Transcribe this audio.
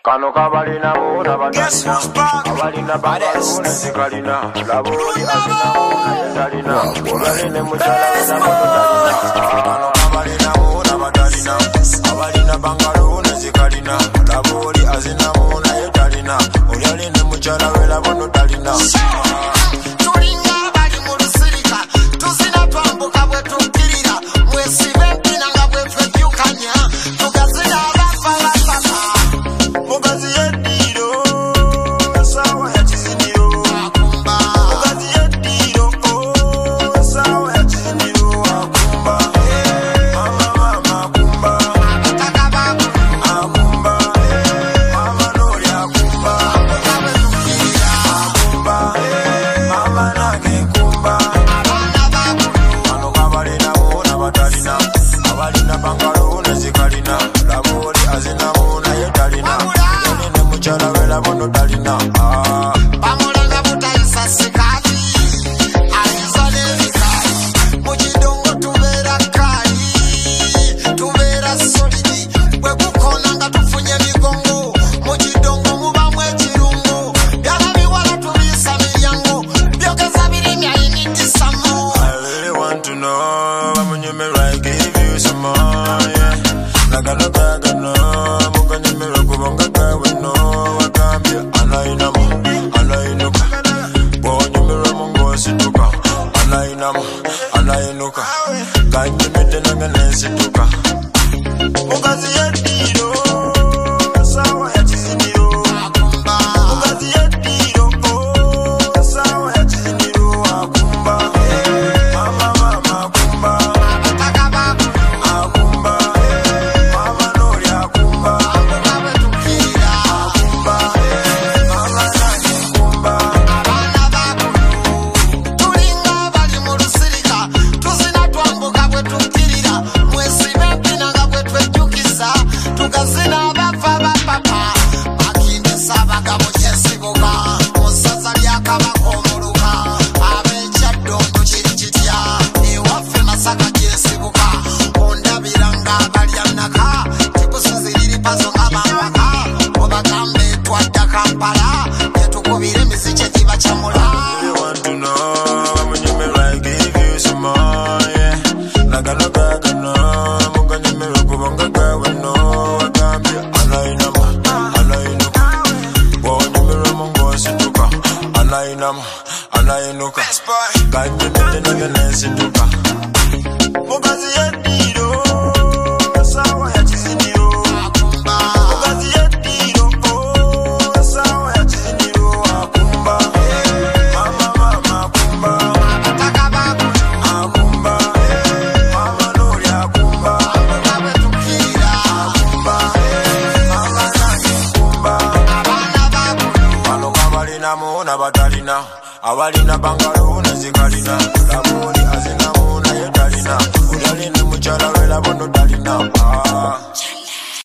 Kano kabalina muna batalina abalina babaluna zikalina labuli azina muna yetalina yaline muchala wena mutalina Kano kabalina muna batalina abalina bangaluna zikalina labuli azina muna yetalina yaline muchala wena mutalina tulinga bali mu lusirika tuzina twambuka bwe tukirira mwesibe mpina nga bwe twekyukanya tugazina abafa basasa mugazi yediro sawa ya chiziniro akumba mugazi yediro sawa ya chiziniro akumba mama akumba takaba akumba mama nori akumba akumba mama nage kumba abana bakulu kano kabalina muna batalina abalina bangaluna zikalina labuli azina muna yetalina yaline muchala wela bono talina bamulanga butayisa sikati ayizale vikali mukidongo tubeera kali tubeera solidi bwe kukona nga tufunye migongo mukidongo mubamu ekirungo byalabiwala tubiisa miryango byogeza birimi ayinidisamo I really want to know bamunyemera I give you some more yeah nagano kagano mukanyemera kubonga kawe no wakambye anainama anainuka bonyemera mungosituka anainama anainuka kanyemete nanganesituka mukazi yediro sawa ya chiziniro akumba mukazi yediro sawa ya chiziniro akumba mama akumba takaba akumba mama nori akumba abwe tukirira akumba mama nani kumba abana bakulu tulinga bali mu lusirika tuzina twambuka bwe tukirira mwesibe mpina nga bwe twejjukiza tugazina abafa bapapa makindisa abagabo kyesibuka musaza lyakabaka omuluka ab'ekyaddondo kiri kitya ewaffe masaka gyesibuka ondabiranga abalyanaka tikusiziriri pazo ng'abambaka obagambe twadda kampala tetukubira emiziki egiba kyamula You want to know bamunyemera I give you some more yeah nagano kagano mukanyemera kubonga kawe no wakambye anainama anainuka bonyemera mungosituka anainama anainuka kanyemete nanganesituka mukazi yediro sawa ya chiziniro akumba mukazi yediro sawa ya chiziniro akumba mama akumba takaba akumba mama nori akumba abwe tukirira akumba mama nani kumba abana bakulu kano kabalina muna batalina abalina bangaluna zikalina labuli azina muna yetalina uyaline muchala wela bono talina